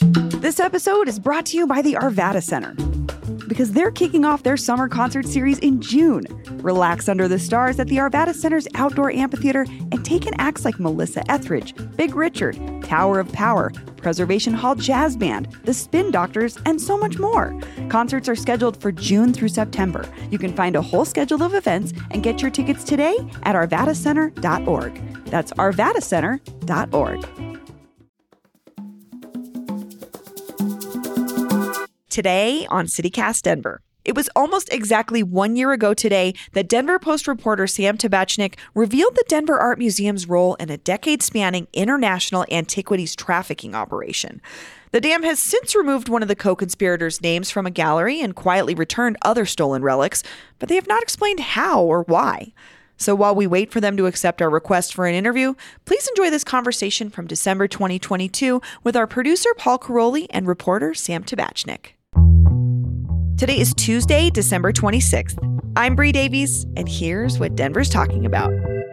This episode is brought to you by the Arvada Center, because they're kicking off their summer concert series in June. Relax under the stars at the Arvada Center's outdoor amphitheater and take in acts like Melissa Etheridge, Big Richard, Tower of Power, Preservation Hall Jazz Band, The Spin Doctors, and so much more. Concerts are scheduled for June through September. You can find a whole schedule of events and get your tickets today at arvadacenter.org. That's arvadacenter.org. Today on CityCast Denver. It was almost exactly 1 year ago today that Denver Post reporter Sam Tabachnik revealed the Denver Art Museum's role in a decade-spanning international antiquities trafficking operation. The dam has since removed one of the co-conspirators' names from a gallery and quietly returned other stolen relics, but they have not explained how or why. So while we wait for them to accept our request for an interview, please enjoy this conversation from December 2022 with our producer Paul Caroli and reporter Sam Tabachnik. Today is Tuesday, December 26th. I'm Bree Davies, and here's what Denver's talking about.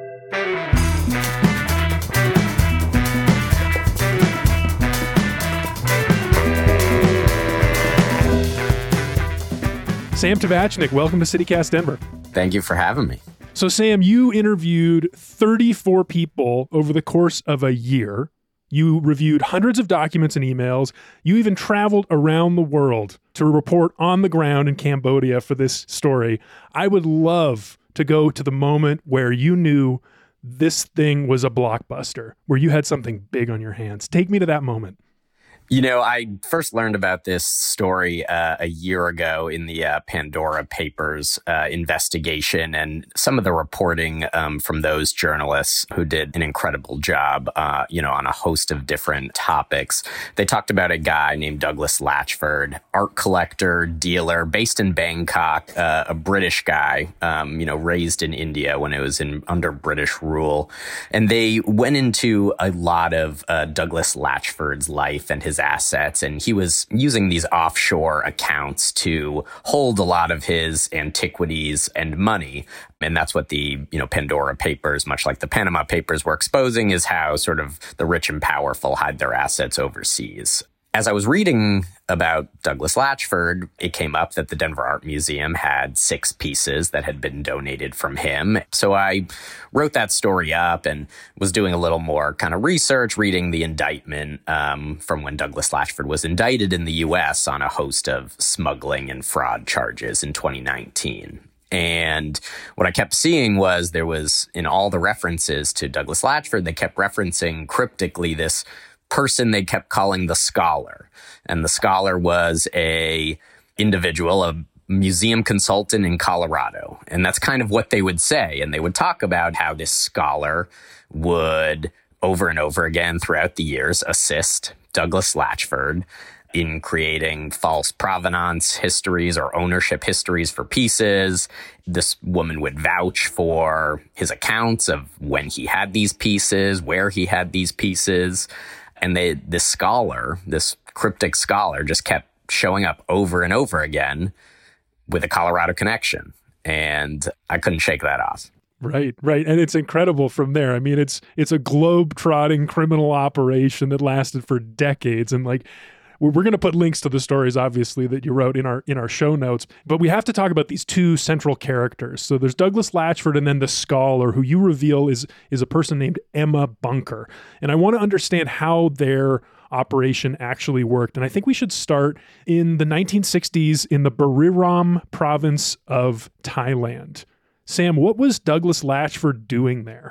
Sam Tabachnik, welcome to CityCast Denver. Thank you for having me. So, Sam, you interviewed 34 people over the course of a year. You reviewed hundreds of documents and emails. You even traveled around the world to report on the ground in Cambodia for this story. I would love to go to the moment where you knew this thing was a blockbuster, where you had something big on your hands. Take me to that moment. You know, I first learned about this story a year ago in the Pandora Papers investigation, and some of the reporting from those journalists who did an incredible job, on a host of different topics. They talked about a guy named Douglas Latchford, art collector, dealer, based in Bangkok, a British guy, raised in India when it was under British rule. And they went into a lot of Douglas Latchford's life and his assets, and he was using these offshore accounts to hold a lot of his antiquities and money. And that's what the, Pandora Papers, much like the Panama Papers, were exposing, is how sort of the rich and powerful hide their assets overseas. As I was reading about Douglas Latchford, it came up that the Denver Art Museum had 6 pieces that had been donated from him. So I wrote that story up and was doing a little more kind of research, reading the indictment from when Douglas Latchford was indicted in the U.S. on a host of smuggling and fraud charges in 2019. And what I kept seeing was there was, in all the references to Douglas Latchford, they kept referencing cryptically this person they kept calling the Scholar. And the Scholar was a individual, a museum consultant in Colorado. And that's kind of what they would say. And they would talk about how this scholar would, over and over again throughout the years, assist Douglas Latchford in creating false provenance histories or ownership histories for pieces. This woman would vouch for his accounts of when he had these pieces, where he had these pieces. And this scholar, this cryptic scholar, just kept showing up over and over again with a Colorado connection. And I couldn't shake that off. Right. And it's incredible from there. I mean, it's a globe-trotting criminal operation that lasted for decades. And we're going to put links to the stories, obviously, that you wrote in our show notes. But we have to talk about these 2 central characters. So there's Douglas Latchford and then the scholar, who you reveal is a person named Emma Bunker. And I want to understand how their operation actually worked. And I think we should start in the 1960s in the Buriram province of Thailand. Sam, what was Douglas Latchford doing there?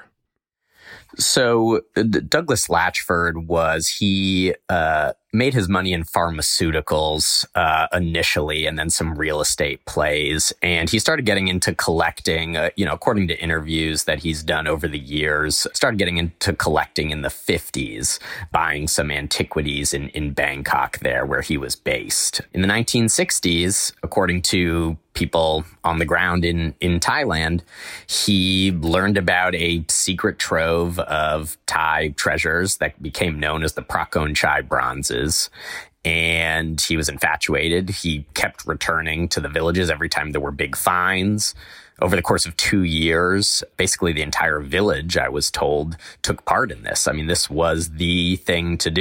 So Douglas Latchford he made his money in pharmaceuticals initially, and then some real estate plays. And he started getting into collecting, according to interviews that he's done over the years, started getting into collecting in the 50s, buying some antiquities in Bangkok there where he was based. In the 1960s, according to people on the ground in Thailand, he learned about a secret trove of Thai treasures that became known as the Prakonchai Chai bronzes. And he was infatuated. He kept returning to the villages every time there were big finds. Over the course of 2 years, basically the entire village, I was told, took part in this. I mean, this was the thing to do.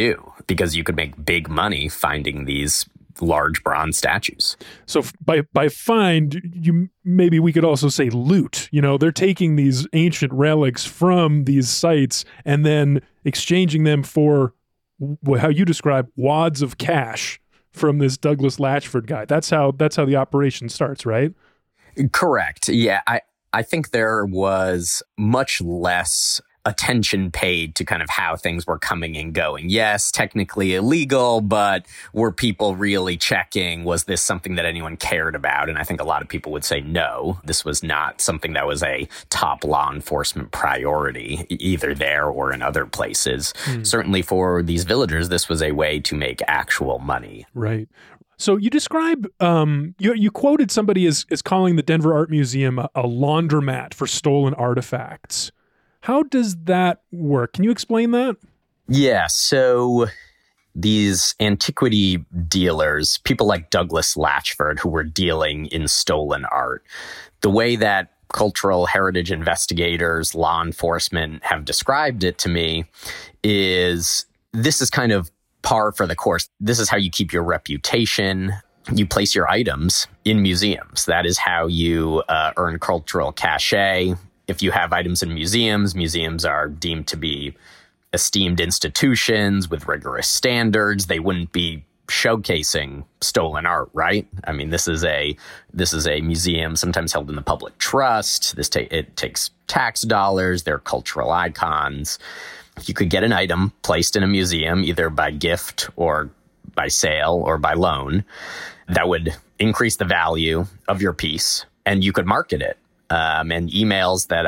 because you could make big money finding these large bronze statues. So by find, maybe we could also say loot. They're taking these ancient relics from these sites and then exchanging them for how you describe wads of cash from this Douglas Latchford guy. That's how the operation starts, right? Correct. Yeah, I think there was much less attention paid to kind of how things were coming and going. Yes, technically illegal, but were people really checking? Was this something that anyone cared about? And I think a lot of people would say no, this was not something that was a top law enforcement priority, either there or in other places. Certainly for these villagers, this was a way to make actual money. Right. So you describe, you quoted somebody as calling the Denver Art Museum a laundromat for stolen artifacts. How does that work? Can you explain that? Yeah, so these antiquity dealers, people like Douglas Latchford, who were dealing in stolen art, the way that cultural heritage investigators, law enforcement have described it to me is this is kind of par for the course. This is how you keep your reputation. You place your items in museums. That is how you earn cultural cachet. If you have items in museums, museums are deemed to be esteemed institutions with rigorous standards. They wouldn't be showcasing stolen art, right? I mean, this is a museum sometimes held in the public trust. It takes tax dollars. They're cultural icons. You could get an item placed in a museum either by gift or by sale or by loan that would increase the value of your piece, and you could market it. And emails that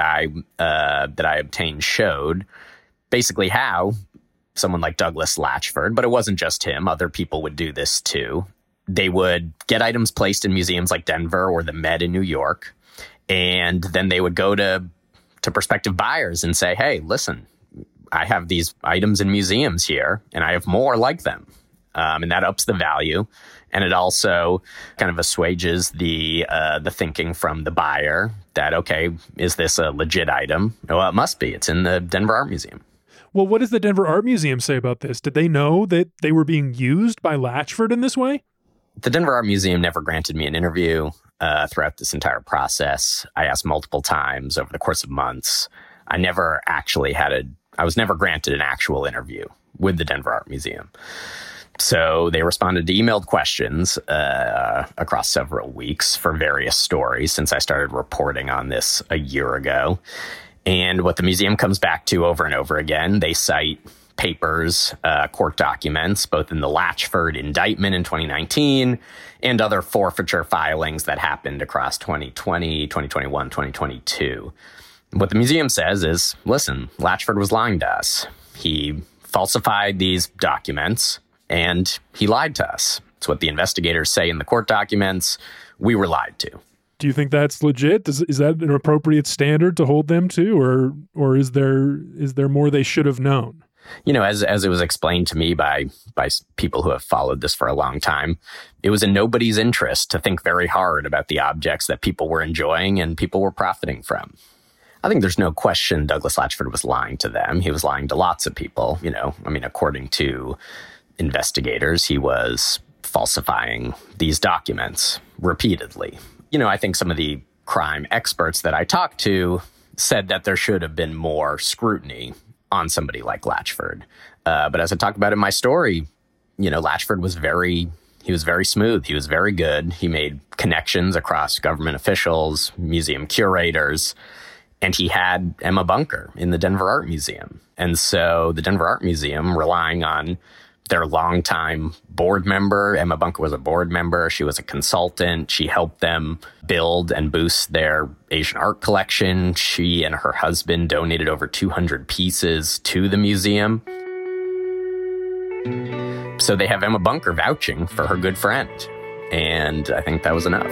I obtained showed basically how someone like Douglas Latchford, but it wasn't just him, other people would do this too. They would get items placed in museums like Denver or the Met in New York, and then they would go to prospective buyers and say, hey, listen, I have these items in museums here, and I have more like them. And that ups the value. And it also kind of assuages the thinking from the buyer that, okay, is this a legit item? Well, it must be. It's in the Denver Art Museum. Well, what does the Denver Art Museum say about this? Did they know that they were being used by Latchford in this way? The Denver Art Museum never granted me an interview throughout this entire process. I asked multiple times over the course of months. I was never granted an actual interview with the Denver Art Museum. So they responded to emailed questions across several weeks for various stories since I started reporting on this a year ago. And what the museum comes back to over and over again, they cite papers, court documents, both in the Latchford indictment in 2019 and other forfeiture filings that happened across 2020, 2021, 2022. What the museum says is, listen, Latchford was lying to us. He falsified these documents, and he lied to us. It's what the investigators say in the court documents. We were lied to. Do you think that's legit? Is that an appropriate standard to hold them to, or is there more they should have known? As it was explained to me by people who have followed this for a long time, it was in nobody's interest to think very hard about the objects that people were enjoying and people were profiting from. I think there's no question Douglas Latchford was lying to them. He was lying to lots of people. According to investigators, he was falsifying these documents repeatedly. I think some of the crime experts that I talked to said that there should have been more scrutiny on somebody like Latchford. But as I talked about in my story, Latchford was very smooth. He was very good. He made connections across government officials, museum curators, and he had Emma Bunker in the Denver Art Museum. And so the Denver Art Museum, relying on their longtime board member, Emma Bunker was a board member. She was a consultant. She helped them build and boost their Asian art collection. She and her husband donated over 200 pieces to the museum. So they have Emma Bunker vouching for her good friend. And I think that was enough.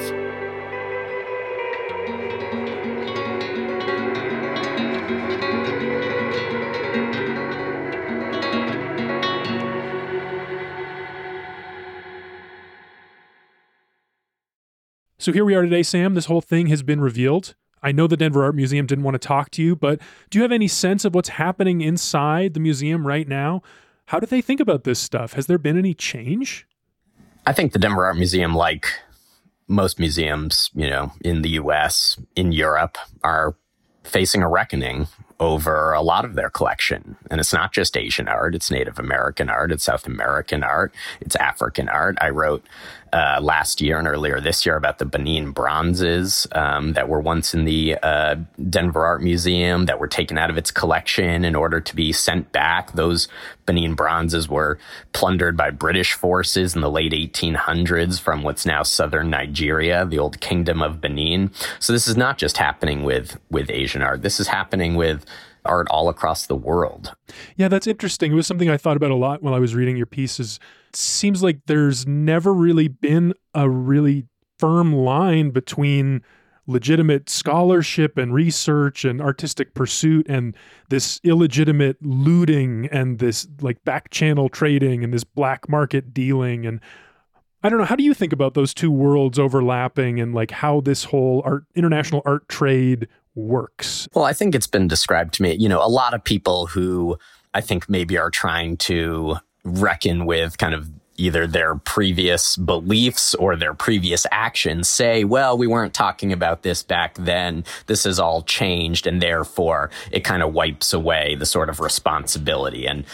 So here we are today, Sam. This whole thing has been revealed. I know the Denver Art Museum didn't want to talk to you, but do you have any sense of what's happening inside the museum right now? How do they think about this stuff? Has there been any change? I think the Denver Art Museum, like most museums, in the US, in Europe, are facing a reckoning over a lot of their collection. And it's not just Asian art, it's Native American art, it's South American art, it's African art. I wrote last year and earlier this year about the Benin bronzes that were once in the Denver Art Museum that were taken out of its collection in order to be sent back. Those Benin bronzes were plundered by British forces in the late 1800s from what's now southern Nigeria, the old kingdom of Benin. So this is not just happening with Asian art. This is happening with art all across the world. Yeah, that's interesting. It was something I thought about a lot while I was reading your pieces. It seems like there's never really been a really firm line between legitimate scholarship and research and artistic pursuit and this illegitimate looting and this like back channel trading and this black market dealing. And I don't know, how do you think about those two worlds overlapping and like how this whole international art trade works? Well, I think it's been described to me, a lot of people who I think maybe are trying to reckon with kind of either their previous beliefs or their previous actions say, well, we weren't talking about this back then. This has all changed. And therefore, it kind of wipes away the sort of responsibility. And,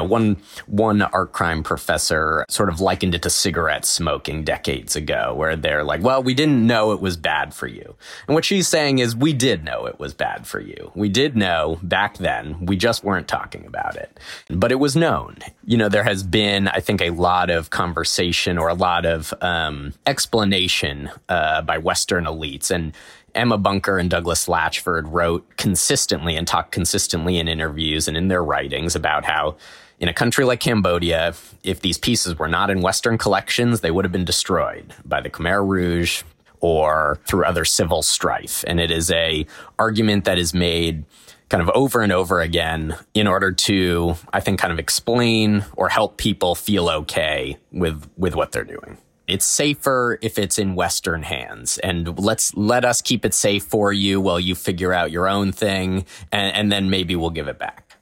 one art crime professor sort of likened it to cigarette smoking decades ago, where they're like, well, we didn't know it was bad for you. And what she's saying is we did know it was bad for you. We did know back then. We just weren't talking about it. But it was known. There has been, I think, a lot of conversation or a lot of explanation by Western elites. And Emma Bunker and Douglas Latchford wrote consistently and talked consistently in interviews and in their writings about how in a country like Cambodia, if these pieces were not in Western collections, they would have been destroyed by the Khmer Rouge or through other civil strife. And it is a argument that is made kind of over and over again in order to, I think, kind of explain or help people feel okay with what they're doing. It's safer if it's in Western hands, and let us keep it safe for you while you figure out your own thing, and then maybe we'll give it back.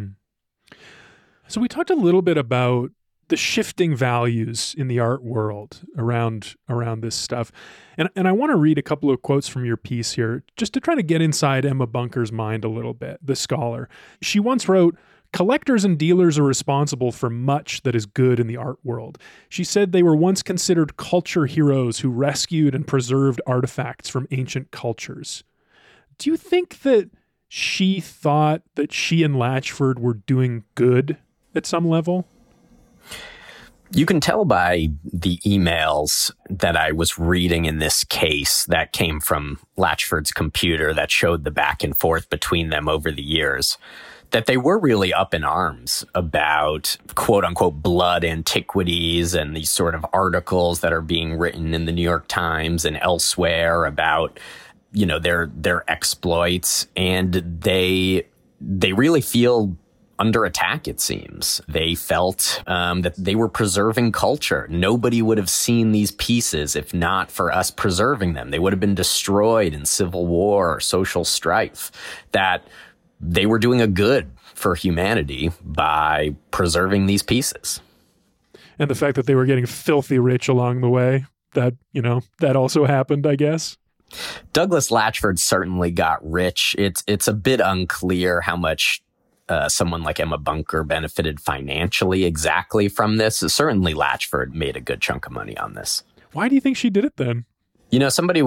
So we talked a little bit about the shifting values in the art world around this stuff. And I want to read a couple of quotes from your piece here, just to try to get inside Emma Bunker's mind a little bit, the scholar. She once wrote, "Collectors and dealers are responsible for much that is good in the art world." She said they were once considered culture heroes who rescued and preserved artifacts from ancient cultures. Do you think that she thought that she and Latchford were doing good at some level? You can tell by the emails that I was reading in this case that came from Latchford's computer that showed the back and forth between them over the years, that they were really up in arms about quote unquote blood antiquities and these sort of articles that are being written in the New York Times and elsewhere about, their exploits. And they really feel under attack, it seems. They felt that they were preserving culture. Nobody would have seen these pieces if not for us preserving them. They would have been destroyed in civil war or social strife. That they were doing a good for humanity by preserving these pieces. And the fact that they were getting filthy rich along the way, that also happened, I guess. Douglas Latchford certainly got rich. It's a bit unclear how much someone like Emma Bunker benefited financially exactly from this. Certainly Latchford made a good chunk of money on this. Why do you think she did it then? Somebody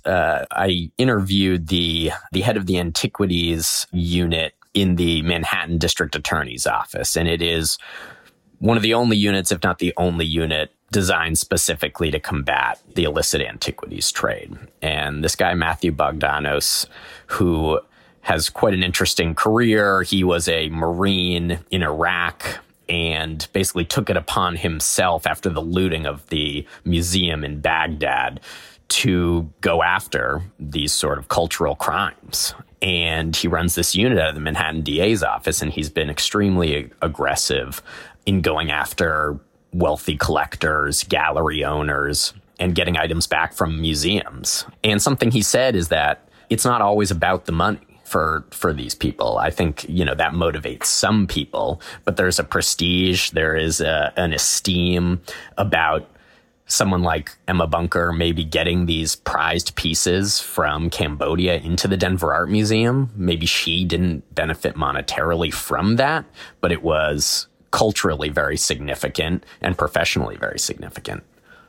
I interviewed the head of the antiquities unit in the Manhattan District Attorney's Office, and it is one of the only units, if not the only unit, designed specifically to combat the illicit antiquities trade. And this guy, Matthew Bogdanos, who has quite an interesting career. He was a Marine in Iraq and basically took it upon himself after the looting of the museum in Baghdad to go after these sort of cultural crimes. And he runs this unit out of the Manhattan DA's office, and he's been extremely aggressive in going after wealthy collectors, gallery owners, and getting items back from museums. And something he said is that it's not always about the money. for these people. I think, that motivates some people, but there's a prestige, there is an esteem about someone like Emma Bunker maybe getting these prized pieces from Cambodia into the Denver Art Museum. Maybe she didn't benefit monetarily from that, but it was culturally very significant and professionally very significant.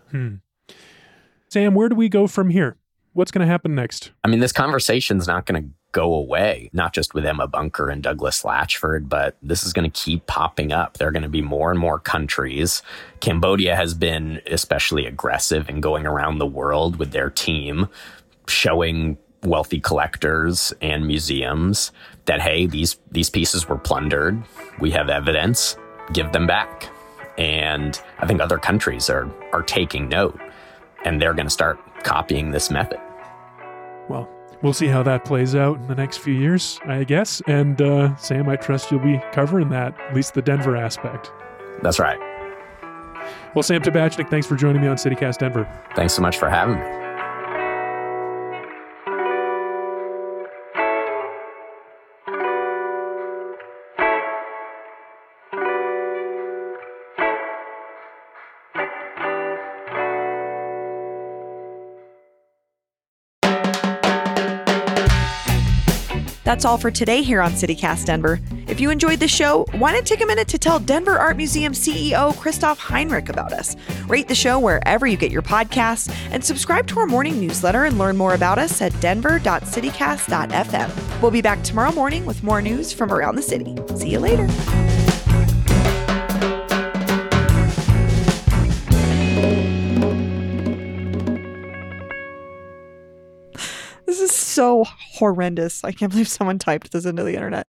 Sam, where do we go from here? What's going to happen next? I mean, this conversation's not going to go away, not just with Emma Bunker and Douglas Latchford, but this is going to keep popping up. There are going to be more and more countries. Cambodia has been especially aggressive in going around the world with their team, showing wealthy collectors and museums that, hey, these pieces were plundered. We have evidence. Give them back. And I think other countries are taking note, and they're going to start copying this method. Well, we'll see how that plays out in the next few years, I guess. And Sam, I trust you'll be covering that, at least the Denver aspect. That's right. Well, Sam Tabachnik, thanks for joining me on CityCast Denver. Thanks so much for having me. That's all for today here on CityCast Denver. If you enjoyed the show, why not take a minute to tell Denver Art Museum CEO Christoph Heinrich about us? Rate the show wherever you get your podcasts and subscribe to our morning newsletter and learn more about us at denver.citycast.fm. We'll be back tomorrow morning with more news from around the city. See you later. This is so horrendous. I can't believe someone typed this into the internet.